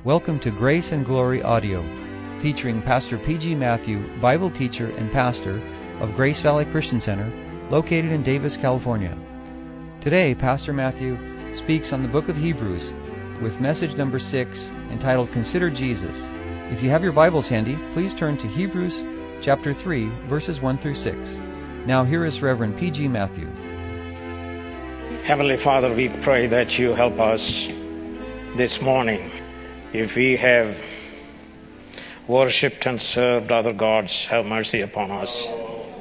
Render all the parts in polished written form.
Welcome to Grace and Glory Audio, featuring Pastor P.G. Matthew, Bible teacher and pastor of Grace Valley Christian Center, located in Davis, California. Today, Pastor Matthew speaks on the book of Hebrews with message number 6, entitled Consider Jesus. If you have your Bibles handy, please turn to Hebrews chapter 3, verses 1 through 6. Now here is Reverend P.G. Matthew. Heavenly Father, we pray that you help us this morning. If we have worshipped and served other gods, have mercy upon us.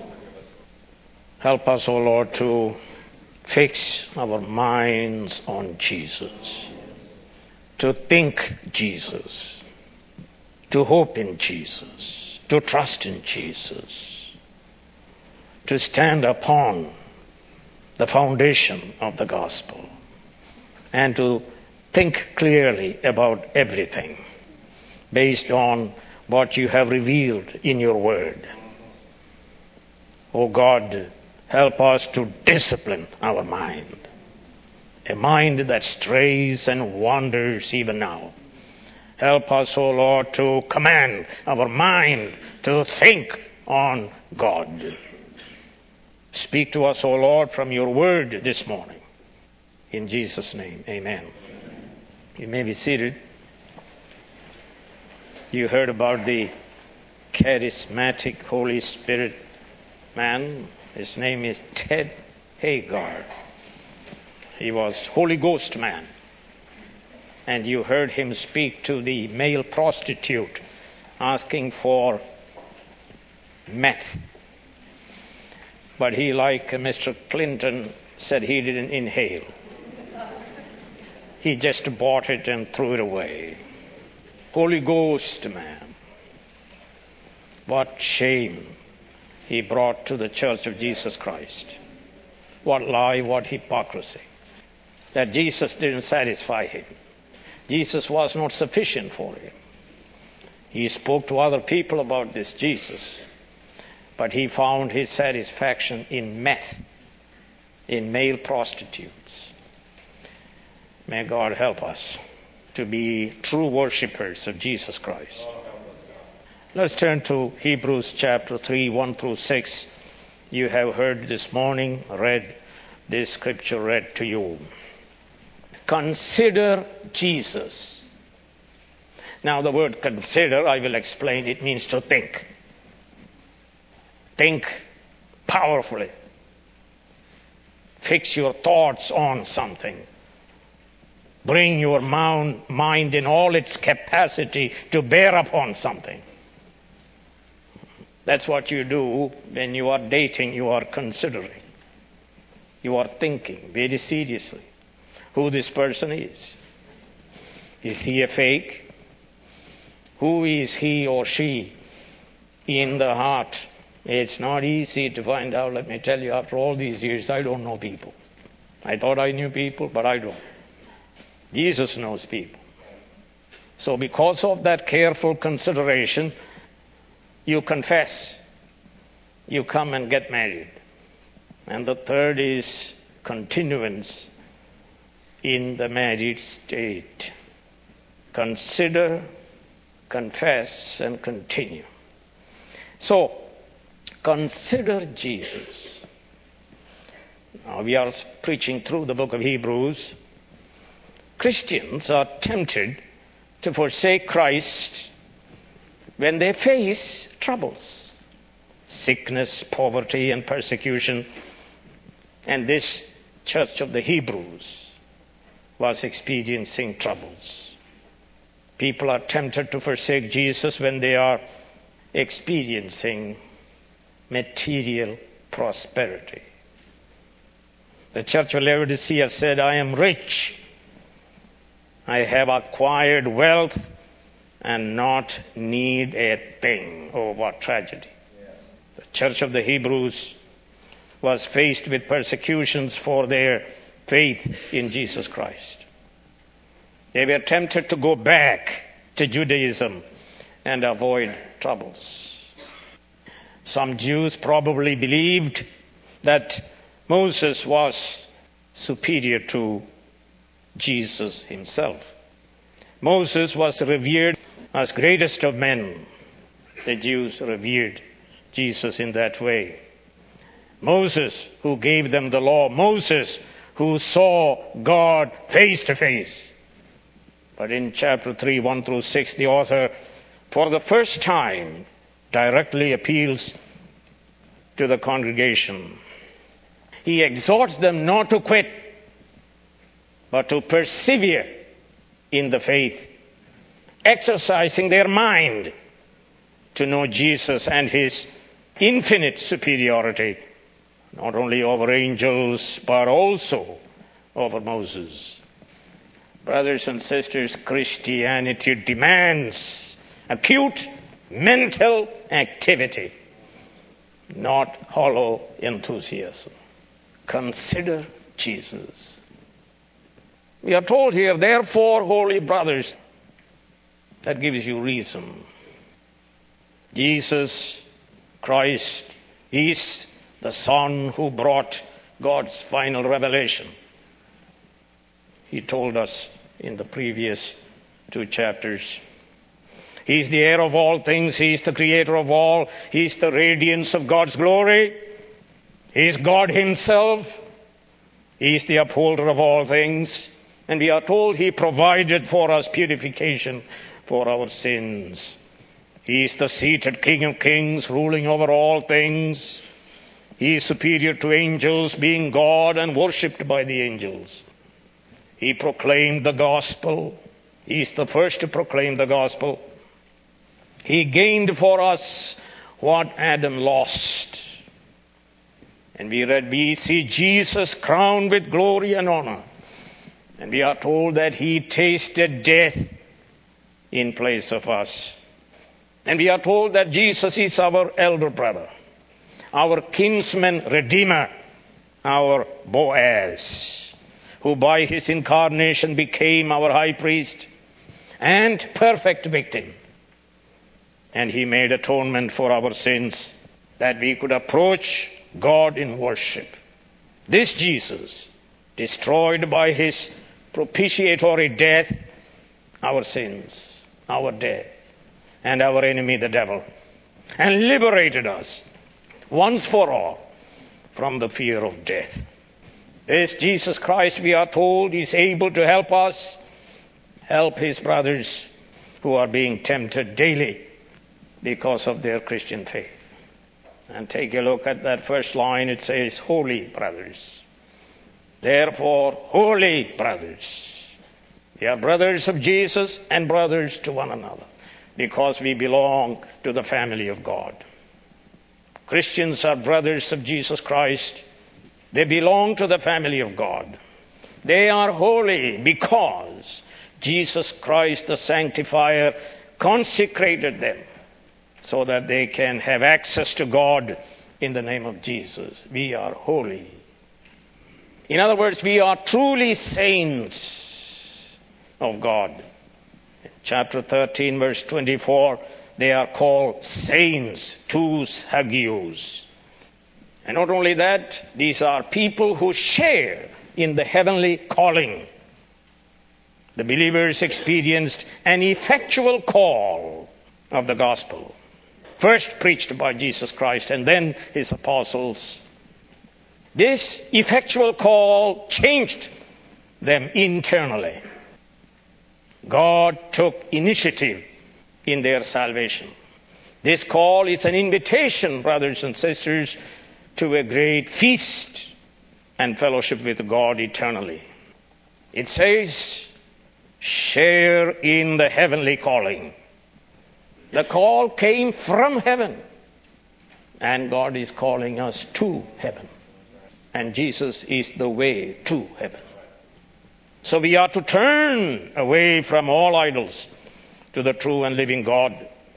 Help us, O Lord, to fix our minds on Jesus, to think Jesus, to hope in Jesus, to trust in Jesus, to stand upon the foundation of the gospel, and to think clearly about everything based on what you have revealed in your word. Oh God, help us to discipline our mind, a mind that strays and wanders even now. Help us, O Lord, to command our mind to think on God. Speak to us, O Lord, from your word this morning. In Jesus' name, amen. You may be seated. You heard about the charismatic Holy Spirit man. His name is Ted Hagar. He was Holy Ghost man. And you heard him speak to the male prostitute asking for meth. But he, like Mr. Clinton, said he didn't inhale. He just bought it and threw it away. Holy Ghost man. What shame he brought to the Church of Jesus Christ. What lie, what hypocrisy. That Jesus didn't satisfy him. Jesus was not sufficient for him. He spoke to other people about this Jesus, but he found his satisfaction in meth, in male prostitutes. May God help us to be true worshippers of Jesus Christ. Let's turn to Hebrews chapter 3, 1 through 6. You have heard this morning, read this scripture read to you. Consider Jesus. Now the word consider, I will explain, it means to think. Think powerfully. Fix your thoughts on something. Bring your mind in all its capacity to bear upon something. That's what you do when you are dating, you are considering. You are thinking very seriously who this person is. Is he a fake? Who is he or she in the heart? It's not easy to find out. Let me tell you, after all these years, I don't know people. I thought I knew people, but I don't. Jesus knows people. So because of that careful consideration, you confess. You come and get married. And the third is continuance in the married state. Consider, confess, and continue. So, consider Jesus. Now we are preaching through the book of Hebrews. Christians are tempted to forsake Christ when they face troubles, sickness, poverty, and persecution. And this church of the Hebrews was experiencing troubles. People are tempted to forsake Jesus when they are experiencing material prosperity. The church of Laodicea said, I am rich. I have acquired wealth and not need a thing. Oh, what tragedy. The church of the Hebrews was faced with persecutions for their faith in Jesus Christ. They were tempted to go back to Judaism and avoid troubles. Some Jews probably believed that Moses was superior to Jesus himself. Moses was revered as greatest of men. The Jews revered Jesus in that way. Moses, who gave them the law. Moses, who saw God face to face. But in chapter 3, 1 through 6, the author, for the first time, directly appeals to the congregation. He exhorts them not to quit, but to persevere in the faith, exercising their mind to know Jesus and his infinite superiority, not only over angels, but also over Moses. Brothers and sisters, Christianity demands acute mental activity, not hollow enthusiasm. Consider Jesus. We are told here, therefore, holy brothers, that gives you reason. Jesus Christ is the Son who brought God's final revelation. He told us in the previous 2 chapters. He is the heir of all things. He is the creator of all. He is the radiance of God's glory. He is God himself. He is the upholder of all things. And we are told he provided for us purification for our sins. He is the seated King of kings, ruling over all things. He is superior to angels, being God and worshipped by the angels. He proclaimed the gospel. He is the first to proclaim the gospel. He gained for us what Adam lost. And we see Jesus crowned with glory and honor. And we are told that he tasted death in place of us. And we are told that Jesus is our elder brother, our kinsman redeemer, our Boaz, who by his incarnation became our high priest and perfect victim. And he made atonement for our sins that we could approach God in worship. This Jesus destroyed by his propitiatory death our sins, our death, and our enemy the devil, and liberated us once for all from the fear of death. This Jesus Christ, we are told, is able to help us, help his brothers who are being tempted daily because of their Christian faith. And take a look at that first line. It says, holy brothers. Therefore, holy brothers. We are brothers of Jesus and brothers to one another because we belong to the family of God. Christians are brothers of Jesus Christ. They belong to the family of God. They are holy because Jesus Christ, the sanctifier, consecrated them so that they can have access to God in the name of Jesus. We are holy. In other words, we are truly saints of God. In chapter 13, verse 24, they are called saints, tous hagios. And not only that, these are people who share in the heavenly calling. The believers experienced an effectual call of the gospel, first preached by Jesus Christ and then his apostles. This effectual call changed them internally. God took initiative in their salvation. This call is an invitation, brothers and sisters, to a great feast and fellowship with God eternally. It says, share in the heavenly calling. The call came from heaven, and God is calling us to heaven. And Jesus is the way to heaven. So we are to turn away from all idols to the true and living God.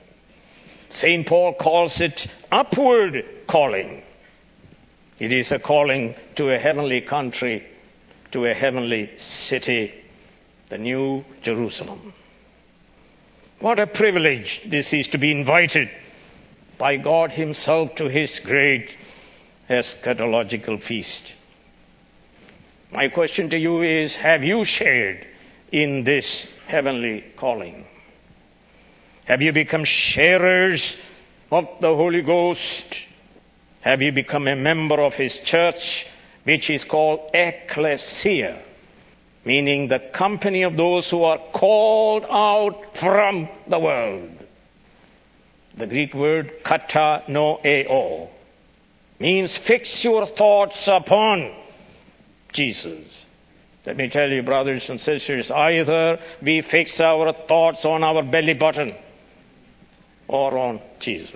St. Paul calls it upward calling. It is a calling to a heavenly country, to a heavenly city, the New Jerusalem. What a privilege this is, to be invited by God himself to his great eschatological feast. My question to you is, have you shared in this heavenly calling? Have you become sharers of the Holy Ghost? Have you become a member of His church, which is called ecclesia, meaning the company of those who are called out from the world? The Greek word katanoeo means fix your thoughts upon Jesus. Let me tell you, brothers and sisters, either we fix our thoughts on our belly button or on Jesus.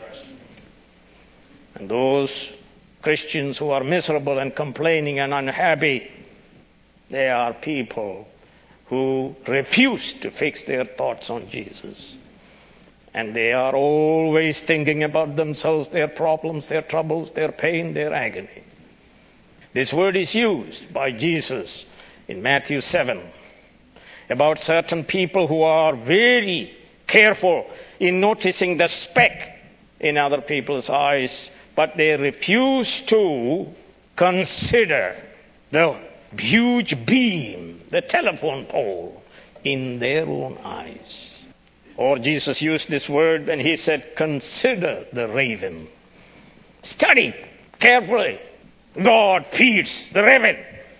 And those Christians who are miserable and complaining and unhappy, they are people who refuse to fix their thoughts on Jesus. And they are always thinking about themselves, their problems, their troubles, their pain, their agony. This word is used by Jesus in Matthew 7 about certain people who are very careful in noticing the speck in other people's eyes, but they refuse to consider the huge beam, the telephone pole, in their own eyes. Or Jesus used this word when He said, consider the raven. Study carefully. God feeds the raven.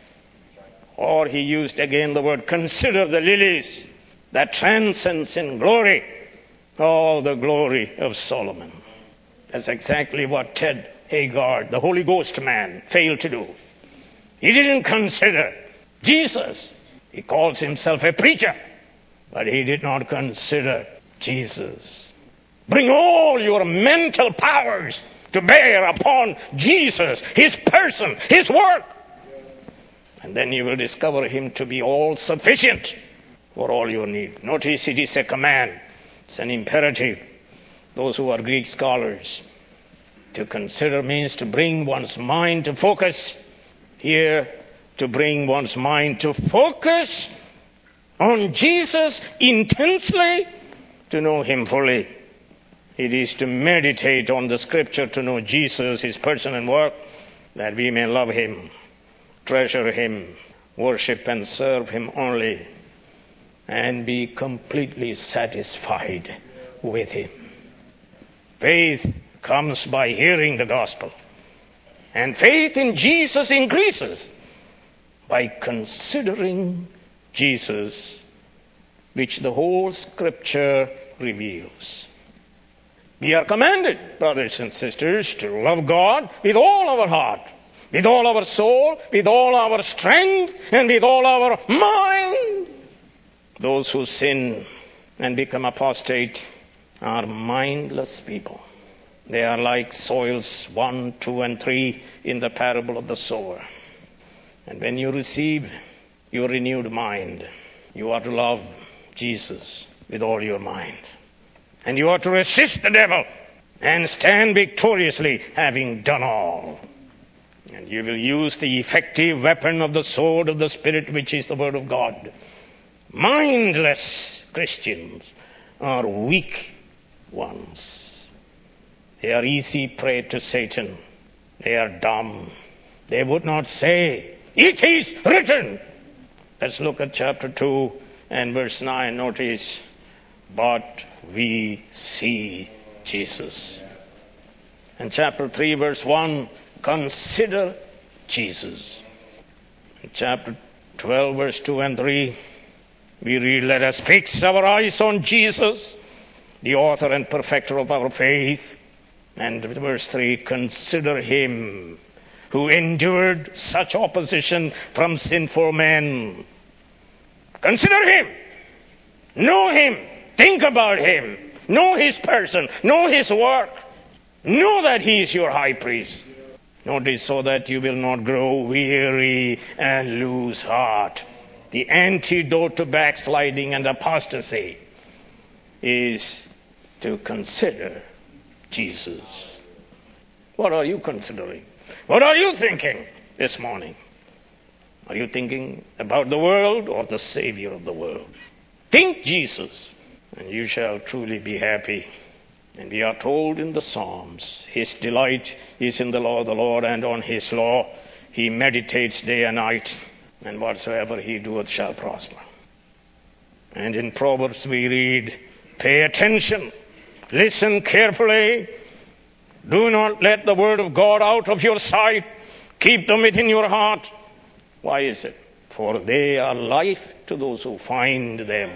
Or He used again the word, consider the lilies that transcends in glory all the glory of Solomon. That's exactly what Ted Haggard, the Holy Ghost man, failed to do. He didn't consider Jesus. He calls himself a preacher, but he did not consider Jesus. Bring all your mental powers to bear upon Jesus, His person, His work. And then you will discover Him to be all sufficient for all your need. Notice it is a command. It's an imperative. Those who are Greek scholars, to consider means to bring one's mind to focus. Here, to bring one's mind to focus on Jesus intensely, to know Him fully. It is to meditate on the Scripture to know Jesus, His person and work, that we may love Him, treasure Him, worship and serve Him only, and be completely satisfied with Him. Faith comes by hearing the gospel. And faith in Jesus increases by considering Jesus, which the whole Scripture reveals. We are commanded, brothers and sisters, to love God with all our heart, with all our soul, with all our strength, and with all our mind. Those who sin and become apostate are mindless people. They are like soils 1, 2, and 3 in the parable of the sower. And when you receive your renewed mind, you are to love Jesus with all your mind. And you are to resist the devil and stand victoriously, having done all. And you will use the effective weapon of the sword of the Spirit, which is the Word of God. Mindless Christians are weak ones. They are easy prey to Satan. They are dumb. They would not say, "It is written." Let's look at chapter 2 and verse 9. Notice, but we see Jesus. And chapter 3 verse 1, consider Jesus. In chapter 12 verse 2 and 3, we read, let us fix our eyes on Jesus, the author and perfecter of our faith. And verse 3, consider Him who endured such opposition from sinful men. Consider Him. Know Him. Think about Him. Know His person. Know His work. Know that He is your high priest. Notice, so that you will not grow weary and lose heart. The antidote to backsliding and apostasy is to consider Jesus. What are you considering? What are you thinking this morning? Are you thinking about the world or the Savior of the world? Think Jesus, and you shall truly be happy. And we are told in the Psalms, His delight is in the law of the Lord, and on His law He meditates day and night, and whatsoever He doeth shall prosper. And in Proverbs we read, pay attention, listen carefully, do not let the word of God out of your sight, keep them within your heart. Why is it? For they are life to those who find them,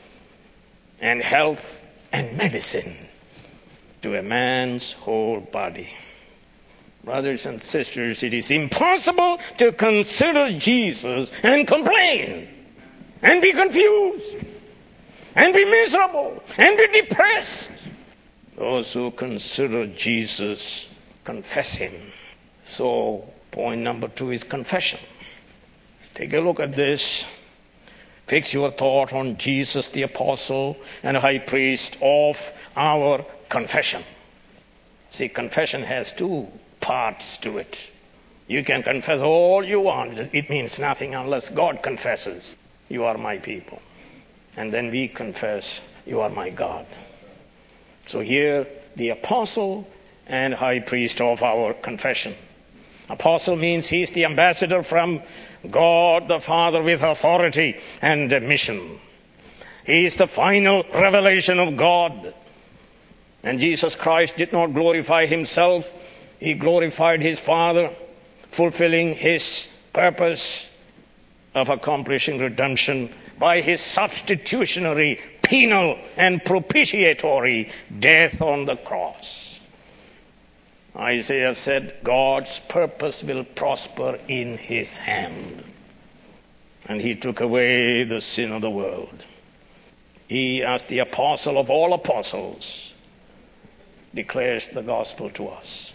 and health and medicine to a man's whole body. Brothers and sisters, it is impossible to consider Jesus and complain and be confused and be miserable and be depressed. Those who consider Jesus confess him. So point number 2 is confession. Take a look at this. Fix your thought on Jesus, the apostle and high priest of our confession. See, confession has 2 parts to it. You can confess all you want. It means nothing unless God confesses, you are my people. And then we confess, you are my God. So here, the apostle and high priest of our confession. Apostle means he is the ambassador from God the Father with authority and mission. He is the final revelation of God. And Jesus Christ did not glorify himself. He glorified his Father, fulfilling his purpose of accomplishing redemption by his substitutionary, penal, and propitiatory death on the cross. Isaiah said, God's purpose will prosper in his hand. And he took away the sin of the world. He, as the apostle of all apostles, declares the gospel to us.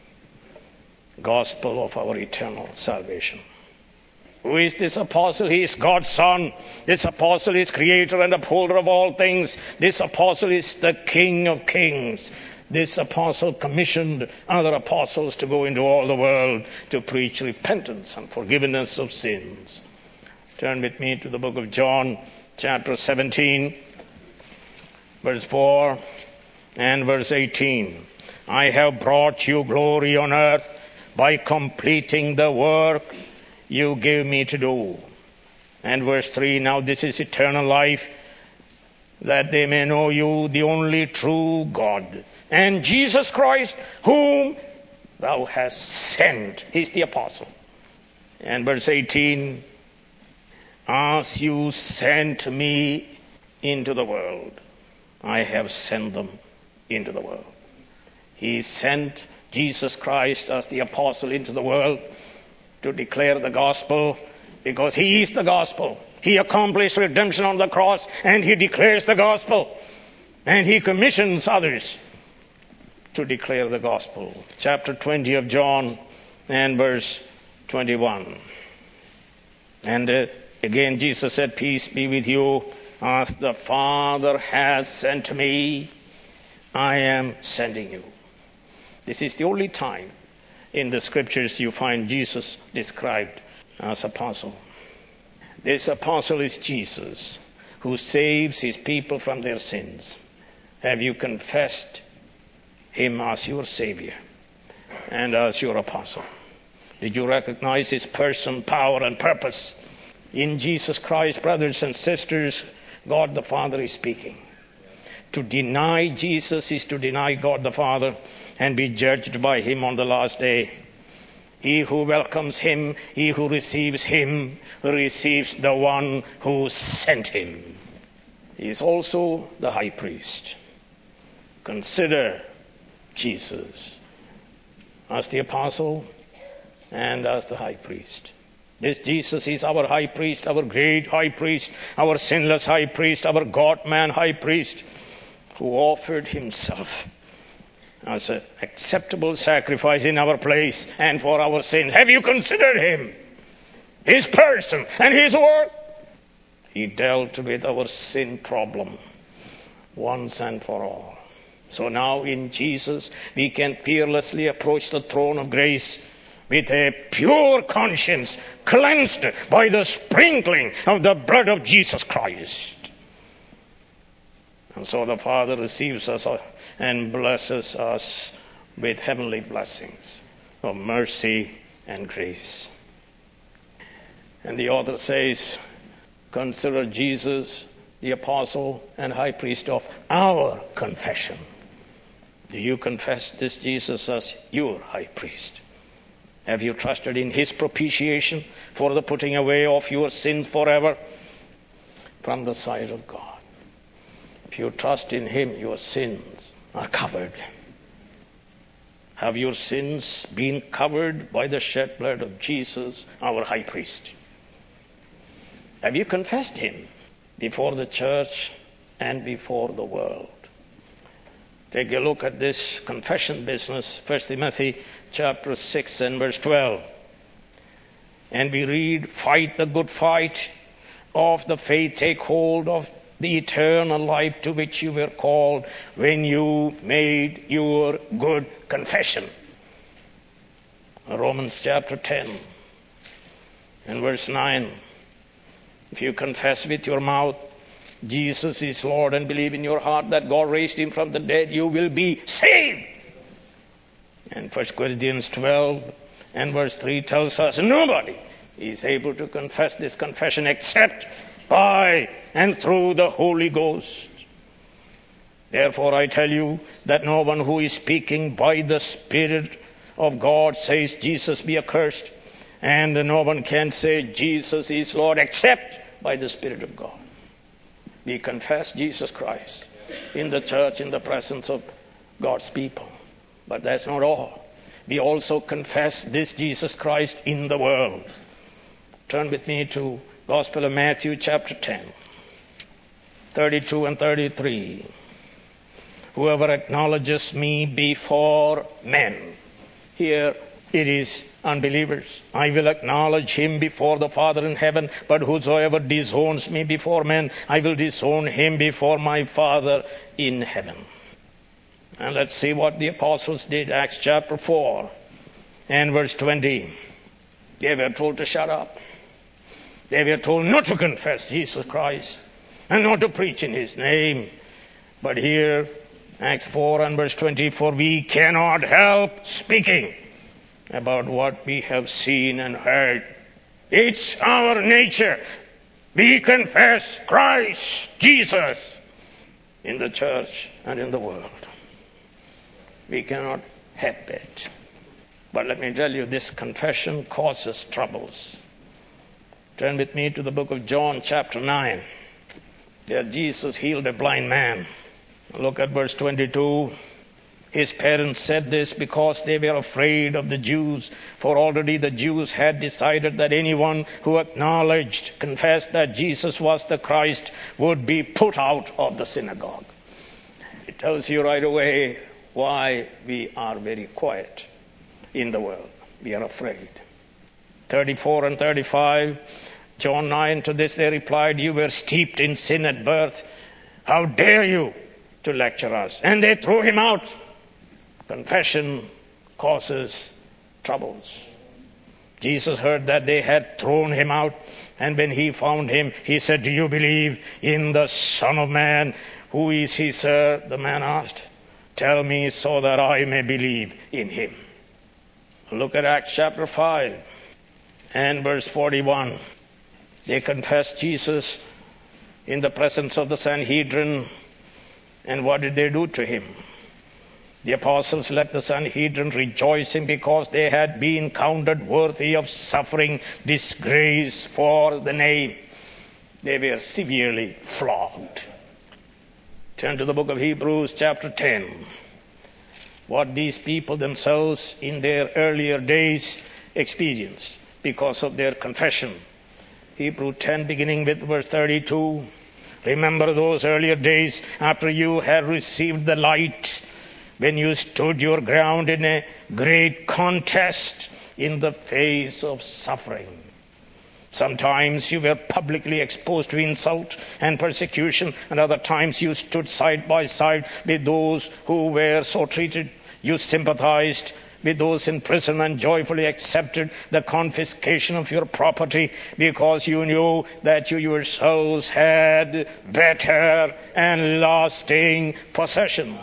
Gospel of our eternal salvation. Who is this apostle? He is God's Son. This apostle is creator and upholder of all things. This apostle is the King of kings. This apostle commissioned other apostles to go into all the world to preach repentance and forgiveness of sins. Turn with me to the book of John, chapter 17, verse 4 and verse 18. I have brought you glory on earth by completing the work you gave me to do. And verse 3, now this is eternal life, that they may know you, the only true God, and Jesus Christ, whom thou hast sent. He's the apostle. And verse 18, as you sent me into the world, I have sent them into the world. He sent Jesus Christ as the apostle into the world to declare the gospel, because he is the gospel. He accomplished redemption on the cross, and he declares the gospel. And he commissions others to declare the gospel. Chapter 20 of John and verse 21. And again Jesus said, peace be with you. As the Father has sent me, I am sending you. This is the only time in the scriptures you find Jesus described as apostle. This apostle is Jesus, who saves his people from their sins. Have you confessed him as your Savior and as your apostle? Did you recognize his person, power, and purpose? In Jesus Christ, brothers and sisters, God the Father is speaking. To deny Jesus is to deny God the Father and be judged by him on the last day. He who welcomes him, he who receives him, receives the one who sent him. He is also the high priest. Consider Jesus as the apostle and as the high priest. This Jesus is our high priest, our great high priest, our sinless high priest, our God-man high priest, who offered himself as an acceptable sacrifice in our place and for our sins. Have you considered him? His person and his work? He dealt with our sin problem once and for all. So now in Jesus, we can fearlessly approach the throne of grace with a pure conscience, cleansed by the sprinkling of the blood of Jesus Christ. And so the Father receives us and blesses us with heavenly blessings of mercy and grace. And the author says, consider Jesus the apostle and high priest of our confession. Do you confess this Jesus as your high priest? Have you trusted in his propitiation for the putting away of your sins forever from the sight of God? If you trust in him, your sins are covered. Have your sins been covered by the shed blood of Jesus, our high priest? Have you confessed him before the church and before the world? Take a look at this confession business, 1 Timothy chapter 6 and verse 12. And we read, fight the good fight of the faith, take hold of the eternal life to which you were called when you made your good confession. Romans chapter 10 and verse 9. If you confess with your mouth Jesus is Lord and believe in your heart that God raised him from the dead, you will be saved. And 1 Corinthians 12 and verse 3 tells us nobody is able to confess this confession except by and through the Holy Ghost. Therefore I tell you that no one who is speaking by the Spirit of God says Jesus be accursed, and no one can say Jesus is Lord except by the Spirit of God. We confess Jesus Christ in the church in the presence of God's people. But that's not all. We also confess this Jesus Christ in the world. Turn with me to Gospel of Matthew chapter 10, 32 and 33. Whoever acknowledges me before men. Here it is unbelievers. I will acknowledge him before the Father in heaven, but whosoever disowns me before men, I will disown him before my Father in heaven. And let's see what the apostles did. Acts chapter 4 and verse 20. They were told to shut up. They were told not to confess Jesus Christ and not to preach in his name. But here, Acts 4 and verse 20, for we cannot help speaking about what we have seen and heard. It's our nature. We confess Christ Jesus in the church and in the world. We cannot help it. But let me tell you, this confession causes troubles. Turn with me to the book of John chapter 9. There Jesus healed a blind man. Look at verse 22. His parents said this because they were afraid of the Jews, for already the Jews had decided that anyone who acknowledged, confessed that Jesus was the Christ would be put out of the synagogue. It tells you right away why we are very quiet in the world. We are afraid. 34 and 35, John 9, to this they replied, you were steeped in sin at birth. How dare you to lecture us? And they threw him out. Confession causes troubles. Jesus heard that they had thrown him out, and when he found him, he said, do you believe in the Son of Man? Who is he, sir? The man asked. Tell me so that I may believe in him. Look at Acts chapter 5 and verse 41. They confessed Jesus in the presence of the Sanhedrin, and what did they do to him? The apostles let the Sanhedrin rejoicing because they had been counted worthy of suffering disgrace for the name. They were severely flogged. Turn to the book of Hebrews chapter 10. What these people themselves in their earlier days experienced because of their confession. Hebrews 10 beginning with verse 32. Remember those earlier days after you had received the light, when you stood your ground in a great contest in the face of suffering. Sometimes you were publicly exposed to insult and persecution, and other times you stood side by side with those who were so treated. You sympathized with those in prison and joyfully accepted the confiscation of your property because you knew that you yourselves had better and lasting possessions.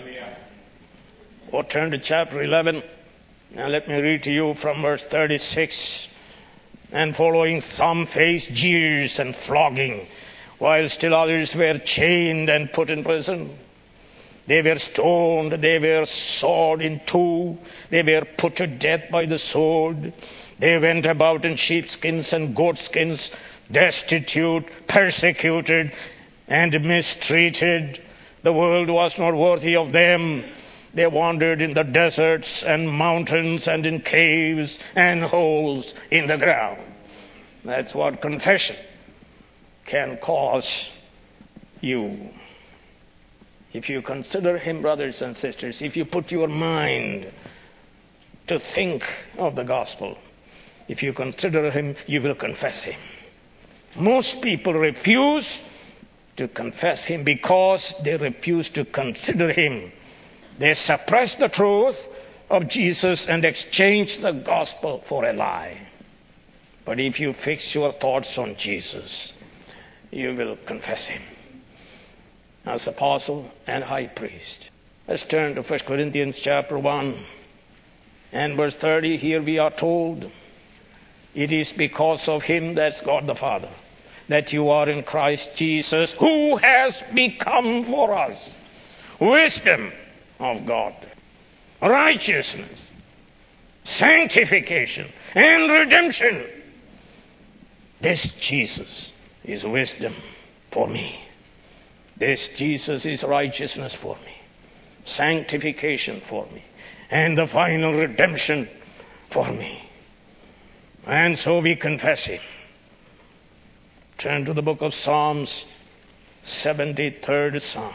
Or turn to chapter 11. Now let me read to you from verse 36 and following. Some faced jeers and flogging, while still others were chained and put in prison. They were stoned, they were sawed in two, they were put to death by the sword. They went about in sheepskins and goatskins, destitute, persecuted, and mistreated. The world was not worthy of them. They wandered in the deserts and mountains and in caves and holes in the ground. That's what confession can cause you. If you consider him, brothers and sisters, if you put your mind to think of the gospel, if you consider him, you will confess him. Most people refuse to confess him because they refuse to consider him. They suppress the truth of Jesus and exchange the gospel for a lie. But if you fix your thoughts on Jesus, you will confess him as apostle and high priest. Let's turn to 1 Corinthians chapter 1 and verse 30. Here we are told, it is because of him, that's God the Father, that you are in Christ Jesus, who has become for us wisdom of God, righteousness, sanctification, and redemption. This Jesus is wisdom for me. This Jesus is righteousness for me, sanctification for me, and the final redemption for me. And so we confess him. Turn to the book of Psalms, 73rd Psalm,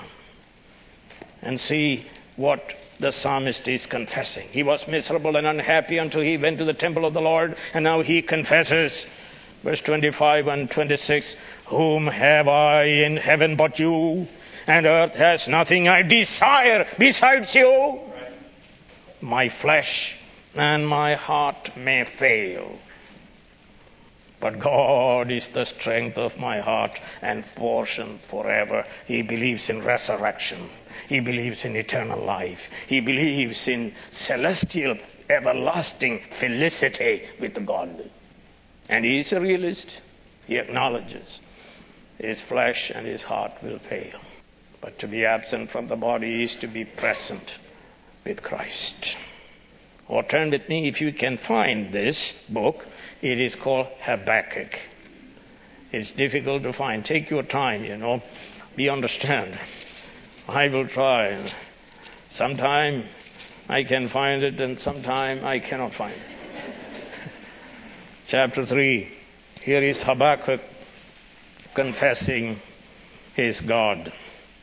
and see what the psalmist is confessing. He was miserable and unhappy until he went to the temple of the Lord, and now he confesses. Verse 25 and 26, whom have I in heaven but you, and earth has nothing I desire besides you. My flesh and my heart may fail, but God is the strength of my heart and portion forever. He believes in resurrection. He believes in eternal life. He believes in celestial, everlasting felicity with God. And he is a realist. He acknowledges his flesh and his heart will fail. But to be absent from the body is to be present with Christ. Or turn with me, if you can find this book. It is called Habakkuk. It's difficult to find. Take your time, We understand. I will try. Sometime I can find it and sometime I cannot find it. Chapter 3. Here is Habakkuk confessing his God.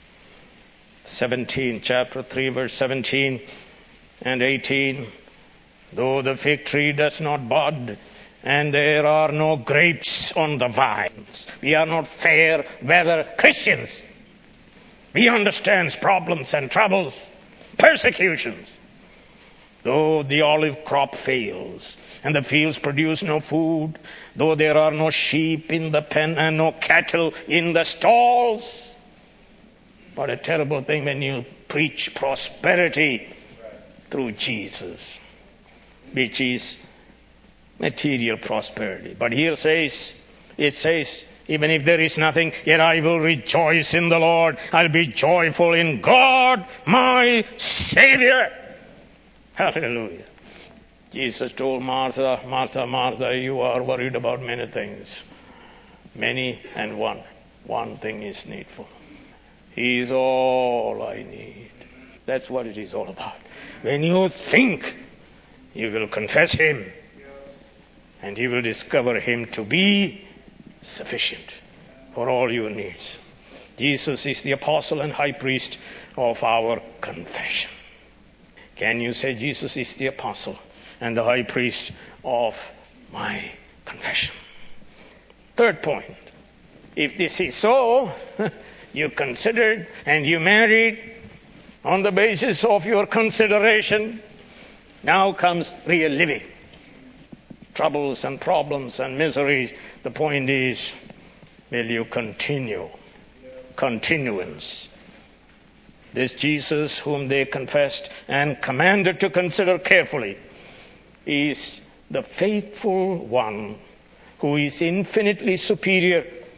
17, chapter 3, verse 17 and 18. Though the fig tree does not bud, and there are no grapes on the vines. We are not fair weather Christians. We understand problems and troubles, persecutions. Though the olive crop fails, and the fields produce no food, though there are no sheep in the pen and no cattle in the stalls. What a terrible thing when you preach prosperity through Jesus, which is material prosperity. But here it says, even if there is nothing, yet I will rejoice in the Lord. I'll be joyful in God, my Savior. Hallelujah. Jesus told Martha, Martha, Martha, you are worried about many things. Many and one. One thing is needful. He is all I need. That's what it is all about. When you think, you will confess him. And you will discover him to be sufficient for all your needs. Jesus is the apostle and high priest of our confession. Can you say Jesus is the apostle and the high priest of my confession? Third point. If this is so, you considered and you married on the basis of your consideration. Now comes real living. Troubles and problems and miseries. The point is, will you continue? Continuance. This Jesus whom they confessed and commanded to consider carefully is the faithful one who is infinitely superior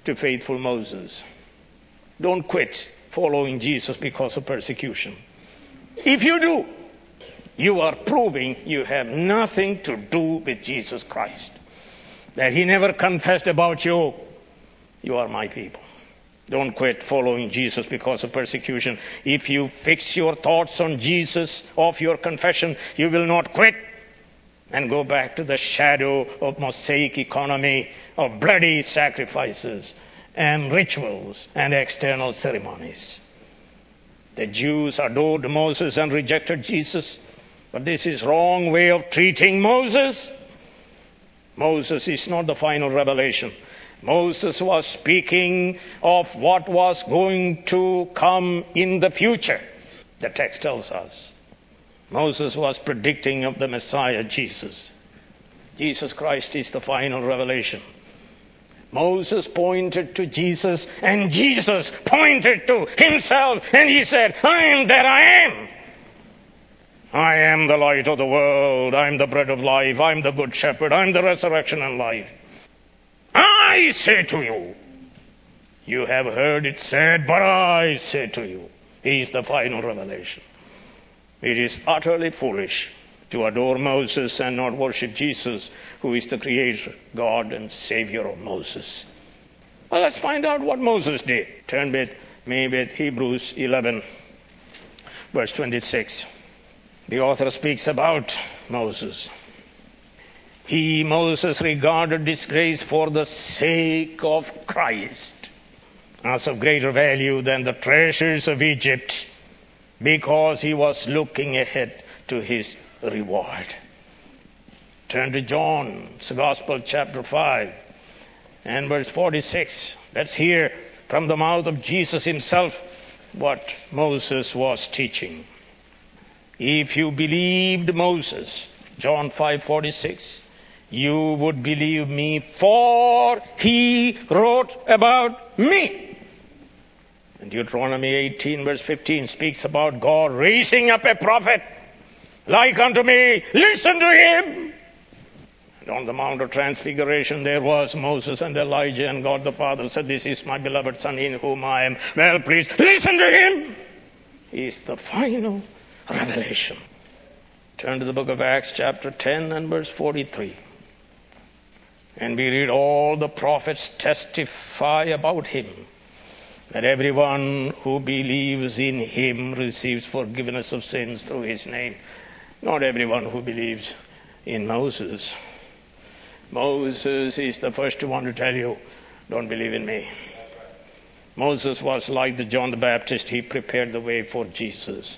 to faithful Moses. Don't quit following Jesus because of persecution. If you do, you are proving you have nothing to do with Jesus Christ. That he never confessed about you. You are my people. Don't quit following Jesus because of persecution. If you fix your thoughts on Jesus of your confession, you will not quit and go back to the shadow of Mosaic economy of bloody sacrifices and rituals and external ceremonies. The Jews adored Moses and rejected Jesus, but this is wrong way of treating Moses. Moses is not the final revelation. Moses was speaking of what was going to come in the future. The text tells us. Moses was predicting of the Messiah, Jesus. Jesus Christ is the final revelation. Moses pointed to Jesus, and Jesus pointed to himself, and he said, I am that I am. I am the light of the world. I am the bread of life. I am the good shepherd. I am the resurrection and life. I say to you, you have heard it said, but I say to you. He is the final revelation. It is utterly foolish to adore Moses and not worship Jesus, who is the Creator, God, and Savior of Moses. Well, let's find out what Moses did. Turn with me with Hebrews 11, verse 26. The author speaks about Moses. He, Moses, regarded disgrace for the sake of Christ as of greater value than the treasures of Egypt, because he was looking ahead to his reward. Turn to John's Gospel, chapter 5, and verse 46. Let's hear from the mouth of Jesus himself what Moses was teaching. If you believed Moses, John 5:46, you would believe me, for he wrote about me. And Deuteronomy 18, verse 15 speaks about God raising up a prophet like unto me. Listen to him. And on the Mount of Transfiguration there was Moses and Elijah, and God the Father said, this is my beloved Son in whom I am well pleased. Listen to him. He is the final revelation. Turn to the book of Acts, chapter 10 and verse 43. And we read all the prophets testify about him, that everyone who believes in him receives forgiveness of sins through his name. Not everyone who believes in Moses. Moses is the first one to tell you, don't believe in me. Moses was like the John the Baptist. He prepared the way for Jesus.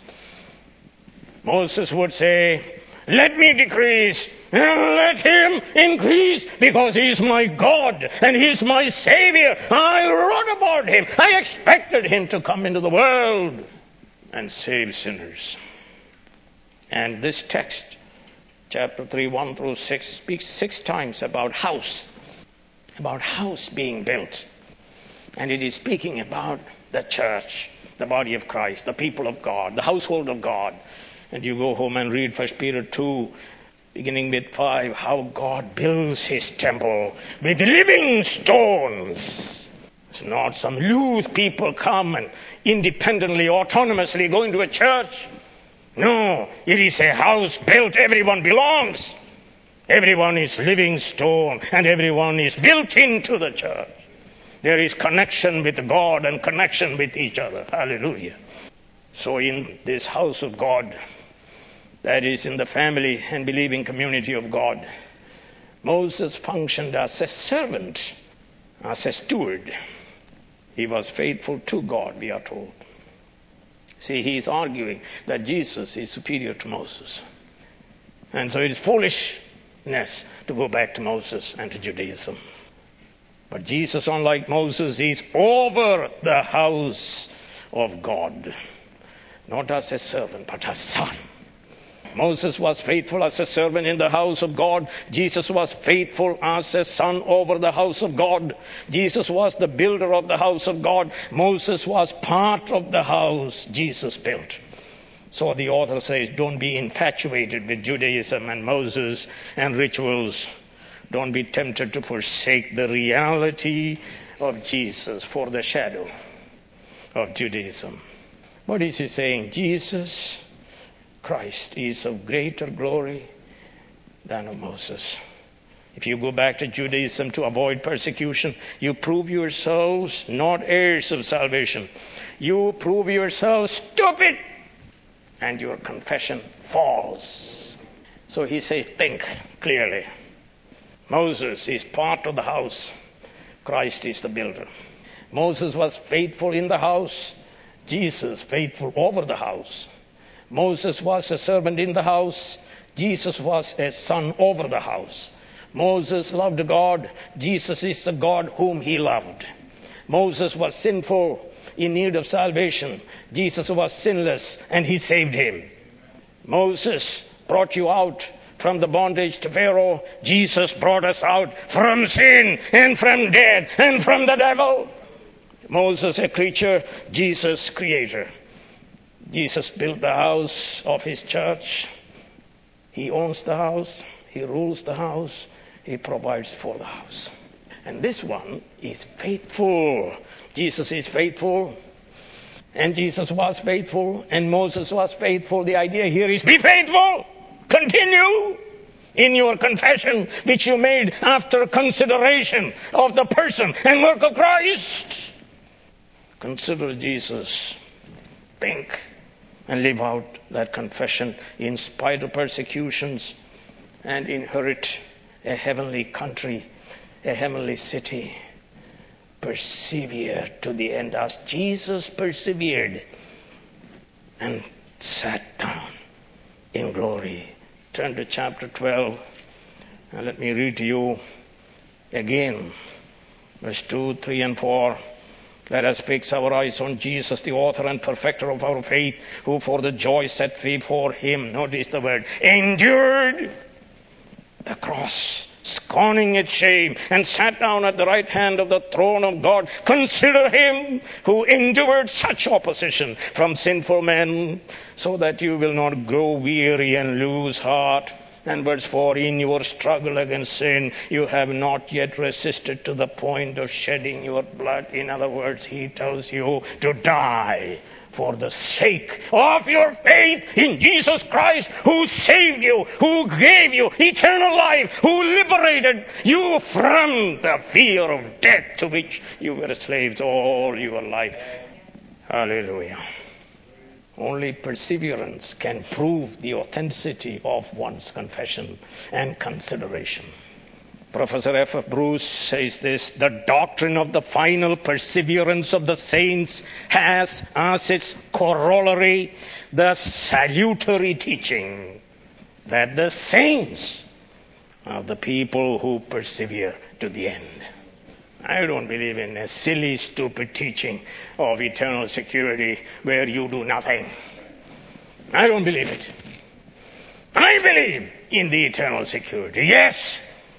Moses would say, let me decrease and let him increase, because he is my God and he is my Savior. I wrote about him. I expected him to come into the world and save sinners. And this text, chapter 3, 1 through 6, speaks 6 times about house being built. And it is speaking about the church, the body of Christ, the people of God, the household of God. And you go home and read 1 Peter 2, beginning with 5, how God builds his temple with living stones. It's not some loose people come and independently, autonomously go into a church. No, it is a house built. Everyone belongs. Everyone is living stone, and everyone is built into the church. There is connection with God and connection with each other. Hallelujah. So in this house of God, that is in the family and believing community of God, Moses functioned as a servant, as a steward. He was faithful to God, we are told. See, he is arguing that Jesus is superior to Moses. And so it is foolishness to go back to Moses and to Judaism. But Jesus, unlike Moses, is over the house of God. Not as a servant, but as son. Moses was faithful as a servant in the house of God. Jesus was faithful as a son over the house of God. Jesus was the builder of the house of God. Moses was part of the house Jesus built. So the author says, don't be infatuated with Judaism and Moses and rituals. Don't be tempted to forsake the reality of Jesus for the shadow of Judaism. What is he saying? Jesus Christ is of greater glory than of Moses. If you go back to Judaism to avoid persecution, you prove yourselves not heirs of salvation. You prove yourselves stupid, and your confession falls. So he says, think clearly. Moses is part of the house. Christ is the builder. Moses was faithful in the house. Jesus faithful over the house. Moses was a servant in the house. Jesus was a son over the house. Moses loved God. Jesus is the God whom he loved. Moses was sinful, in need of salvation. Jesus was sinless, and he saved him. Moses brought you out from the bondage to Pharaoh. Jesus brought us out from sin and from death and from the devil. Moses a creature, Jesus creator. Jesus built the house of his church. He owns the house. He rules the house. He provides for the house. And this one is faithful. Jesus is faithful. And Jesus was faithful. And Moses was faithful. The idea here is be faithful. Continue in your confession which you made after consideration of the person and work of Christ. Consider Jesus. Think and live out that confession in spite of persecutions, and inherit a heavenly country, a heavenly city. Persevere to the end as Jesus persevered and sat down in glory. Turn to chapter 12 and let me read to you again verse 2, 3 and 4. Let us fix our eyes on Jesus, the author and perfecter of our faith, who for the joy set before him, notice the word, endured the cross, scorning its shame, and sat down at the right hand of the throne of God. Consider him who endured such opposition from sinful men, so that you will not grow weary and lose heart. And verse 4, in your struggle against sin, you have not yet resisted to the point of shedding your blood. In other words, he tells you to die for the sake of your faith in Jesus Christ, who saved you, who gave you eternal life, who liberated you from the fear of death to which you were slaves all your life. Hallelujah. Only perseverance can prove the authenticity of one's confession and consideration. Professor F. Bruce says this, the doctrine of the final perseverance of the saints has as its corollary the salutary teaching that the saints are the people who persevere to the end. I don't believe in a silly, stupid teaching of eternal security where you do nothing. I don't believe it. I believe in the eternal security. Yes,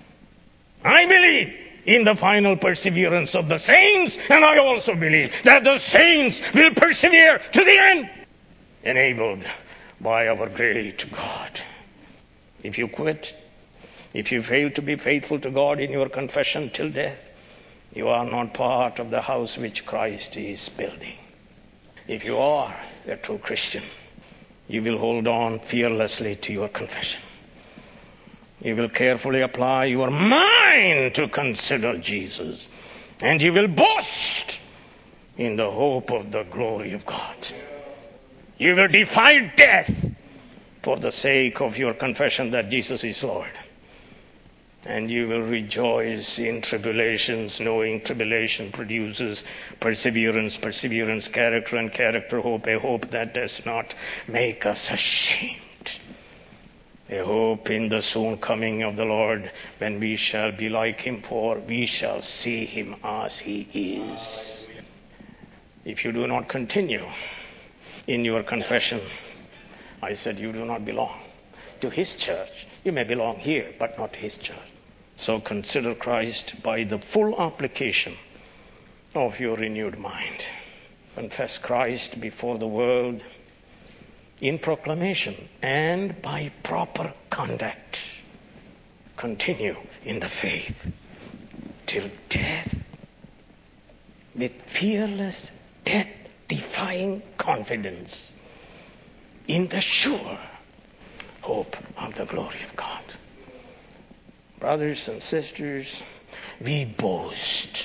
I believe in the final perseverance of the saints, and I also believe that the saints will persevere to the end, enabled by our great God. If you quit, if you fail to be faithful to God in your confession till death, you are not part of the house which Christ is building. If you are a true Christian, you will hold on fearlessly to your confession. You will carefully apply your mind to consider Jesus. And you will boast in the hope of the glory of God. You will defy death for the sake of your confession that Jesus is Lord. And you will rejoice in tribulations, knowing tribulation produces perseverance, perseverance, character, and character, hope, a hope that does not make us ashamed. A hope in the soon coming of the Lord, when we shall be like him, for we shall see him as he is. If you do not continue in your confession, I said you do not belong to his church. You may belong here, but not to his church. So consider Christ by the full application of your renewed mind. Confess Christ before the world in proclamation and by proper conduct. Continue in the faith till death with fearless, death-defying confidence in the sure hope of the glory of God. Brothers and sisters, we boast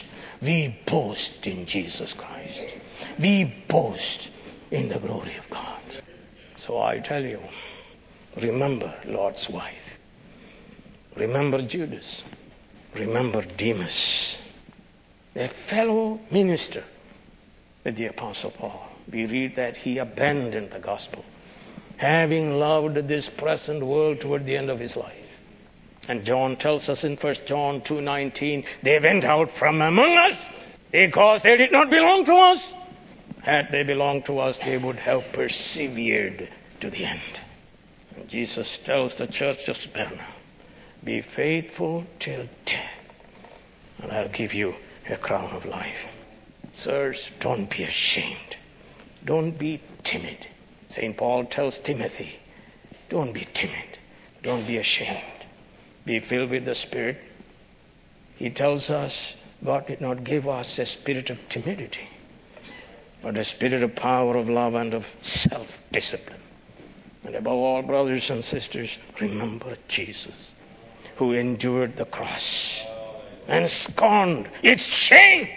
in Jesus Christ. We boast in the glory of God. So I tell you, remember Lord's wife. Remember Judas. Remember Demas, a fellow minister with the Apostle Paul. We read that he abandoned the gospel, having loved this present world toward the end of his life. And John tells us in 1 John 2:19, they went out from among us because they did not belong to us. Had they belonged to us, they would have persevered to the end. And Jesus tells the church of Smyrna, be faithful till death, and I'll give you a crown of life. Sirs, don't be ashamed. Don't be timid. St. Paul tells Timothy, don't be timid. Don't be ashamed. Be filled with the Spirit. He tells us God did not give us a spirit of timidity, but a spirit of power, of love, and of self-discipline. And above all, brothers and sisters, remember Jesus, who endured the cross and scorned its shame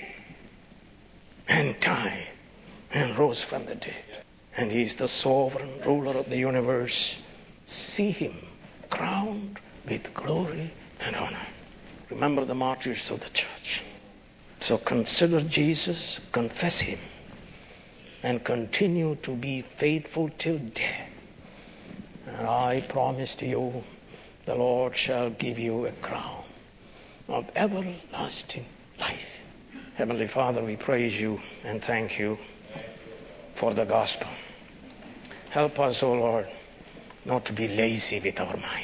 and died and rose from the dead. And he's the sovereign ruler of the universe. See him crowned with glory and honor. Remember the martyrs of the church. So consider Jesus, confess him, and continue to be faithful till death. And I promise to you, the Lord shall give you a crown of everlasting life. Heavenly Father, we praise you and thank you for the gospel. Help us, O Lord, not to be lazy with our mind.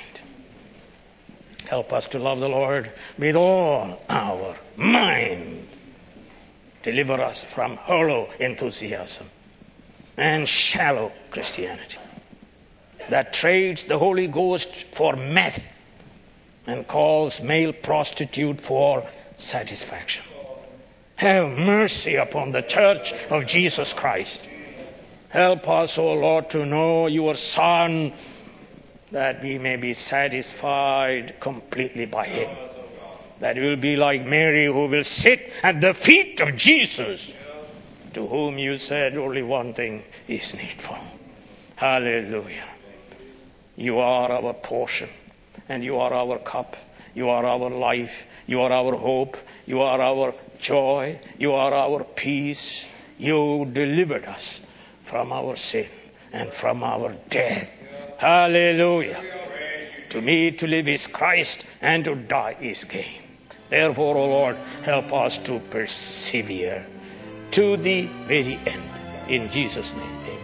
Help us to love the Lord with all our mind. Deliver us from hollow enthusiasm and shallow Christianity that trades the Holy Ghost for meth and calls male prostitute for satisfaction. Have mercy upon the church of Jesus Christ. Help us, O Lord, to know your Son, that we may be satisfied completely by him. That we will be like Mary, who will sit at the feet of Jesus, to whom you said only one thing is needful. Hallelujah. You are our portion, and you are our cup. You are our life. You are our hope. You are our joy. You are our peace. You delivered us from our sin and from our death. Hallelujah. To me, to live is Christ, and to die is gain. Therefore, O Lord, help us to persevere to the very end. In Jesus' name, amen.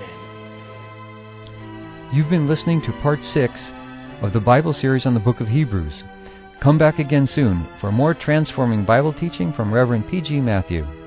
You've been listening to Part 6 of the Bible series on the book of Hebrews. Come back again soon for more transforming Bible teaching from Reverend P.G. Matthew.